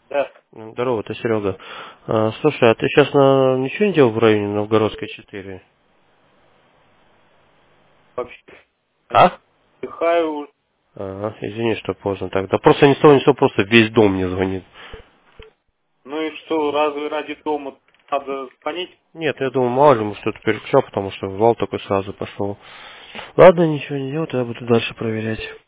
Да. Здорово, это Серега. Слушай, а ты сейчас ничего не делал в районе Новгородской 4? Вообще А? отдыхаю. Ага, извини, что поздно так. Да просто ни с того ни с того, просто весь дом мне звонит. Ну и что, разве ради дома надо звонить? Нет, я думаю, мало ли, может, что-то переключал, потому что вал такой сразу пошел. Ладно, ничего не делал, я буду дальше проверять.